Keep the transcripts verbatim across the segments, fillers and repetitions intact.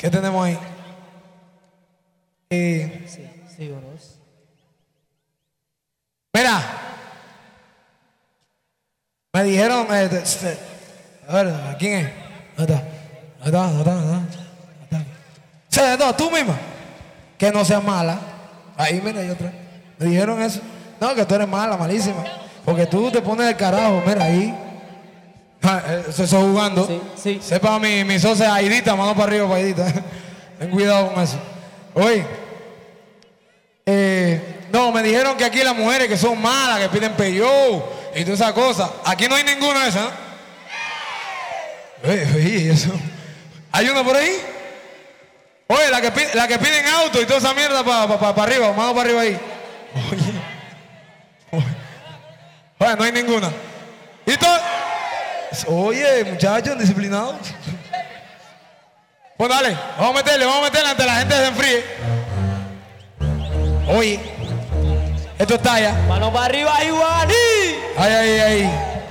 ¿Qué tenemos ahí? Eh, Sí, sí, Boros. Mira, me dijeron, eh, de- de- a ver, ¿quién es? ¿Dónde está? ¿Dónde está? ¿Dónde está? ¿Dónde está? Sí, no, tú misma. Que no seas mala. Ahí, mira, hay otra. Me dijeron eso. No, que tú eres mala, malísima. Porque tú te pones el carajo, mira ahí. Ah, eh, Eso estoy jugando. Sí, sí. Sepa mi, mi socia Aidita, mano para arriba, para Aidita. Ten cuidado con eso. Oye, eh, no, me dijeron que aquí las mujeres que son malas, que piden peyó y todas esas cosas. Aquí no hay ninguna de esas, ¿no? Oye, oye, eso. ¿Hay una por ahí? Oye, la que, pi- la que piden auto y toda esa mierda para pa, pa, pa arriba, mano para arriba ahí. Oye. Oye, Oye, no hay ninguna. ¿Y todo? Oye, muchachos, disciplinados. Pues dale, vamos a meterle, vamos a meterle ante la gente se enfríe. Oye, esto está allá. Mano para arriba, Iguaní. Ay, ay, ay.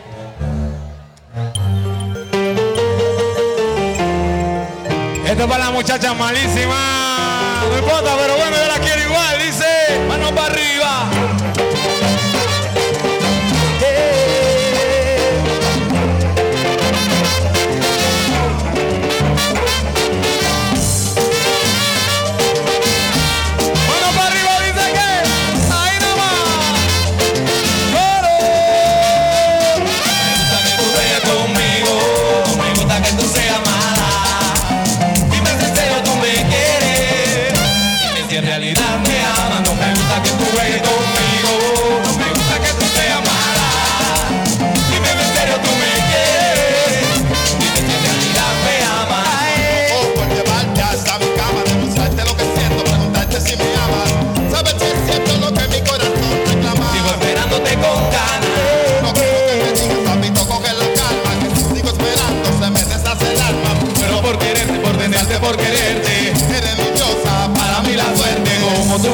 Esto es para la muchacha malísima. No importa, pero bueno, yo la quiero igual. Dice, mano para arriba. Mano para arriba, dice que ahí nomás. ¡Coro! Me gusta que tú juegues conmigo, me gusta que tú seas mala. Dime si en serio tú me quieres, dime si en realidad me amas. No me gusta que tú juegues conmigo, no me gusta que tú seas mala. Dime si en serio tú me quieres, dime si en realidad me amas. O por llevarte hasta mi cama, demostrarte lo que siento, preguntarte si me amas. Sabes si es cierto lo que mi corazón reclama. Sigo esperándote con ganas. No quiero que me digas, papito, coge la calma, que si sigo esperando se me deshace el alma. Pero por quererte, por tenerte, por quererte, Eres mi diosa, para mí la suerte como tú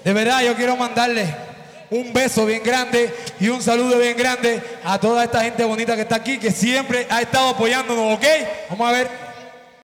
De verdad, yo quiero mandarle un beso bien grande y un saludo bien grande a toda esta gente bonita que está aquí, que siempre ha estado apoyándonos, ¿ok? Vamos a ver.